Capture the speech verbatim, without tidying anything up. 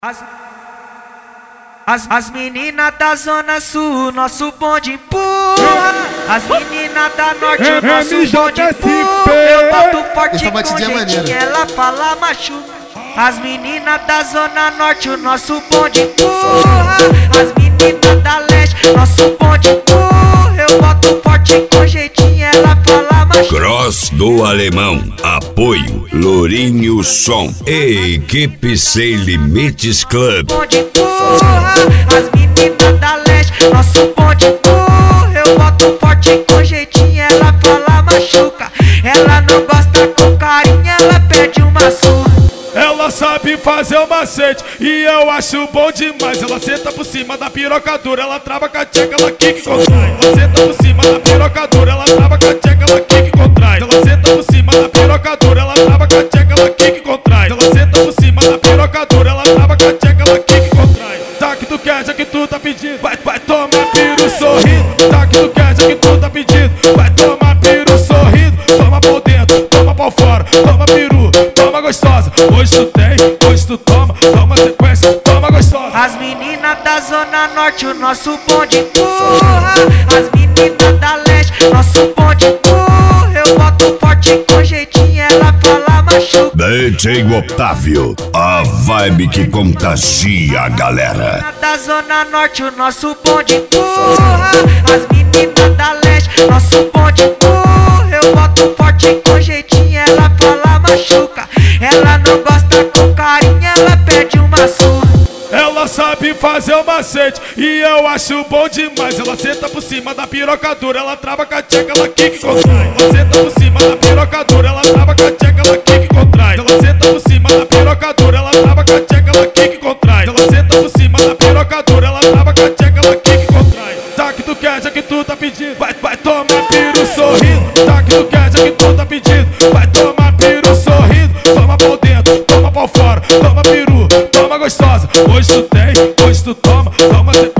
As, as, as meninas da zona sul, nosso bonde empurra. As meninas da norte, o nosso bonde empurra. Eu boto forte com jeitinho, ela fala machuca. As meninas da zona norte, o nosso bonde empurra. As meninas da leste, nosso bonde empurra. Eu boto forte com jeitinho, ela fala machuca. Cross do Alemão, apoio Lourinho Som, equipe Sem Limites Club. Bonde empurra, as meninas da leste, nosso bonde empurra. Eu boto forte com jeitinho, ela fala machuca. Ela não gosta com carinho, ela perde uma surra. Ela sabe fazer o macete e eu acho bom demais. Ela senta por cima da pirocadura, ela trava com a tcheca, ela quica e contrai. Ela senta por cima da pirocadura, ela trava com a tcheca, ela quica e contrai. Ela senta por cima da pirocadura, ela trava com a tcheca, ela quica e contrai. Ela senta por cima da pirocadura, ela trava com a tcheca, ela quica e contrai. Tá que tu quer, já que tu tá pedindo, vai, vai tomar piru sorrindo. Tá que tu quer, já que tu tá pedindo, vai tomar piru sorrindo. Toma por dentro, toma por fora, toma peru, toma gostosa. Hoje tu tem, hoje tu toma, toma sequência, toma gostosa. As meninas da zona norte, o nosso bonde empurra. As meninas da leste, nosso bonde empurra. Eu boto forte com jeitinho, ela fala machuca. D J Otávio, a vibe que contagia a galera. As meninas da zona norte, o nosso bonde empurra. As meninas da leste, nosso bonde empurra. Eu boto forte com jeitinho, ela fala machuca. Ela não gosta com carinho, ela perde uma surra. Ela sabe fazer o macete e eu acho bom demais. Ela senta por cima da pirocadura, ela trava com a tcheca, ela quica e contrai. Ela senta por cima da pirocadura, ela trava com a tcheca, ela quica e contrai. Ela senta por cima da pirocadura, ela trava com a tcheca, ela quica e contrai. Ela senta por cima da pirocadura, ela trava com a tcheca, ela quica e contrai. Tá que tu quer, já que tu tá pedindo, vai, vai tomar piru sorrindo. Tá que tu quer, já que tu tá pedindo, vai tomar piru sorrindo. Toma por dentro, toma por fora, toma peru, toma gostosa. Hoje tu tem, hoje tu toma, toma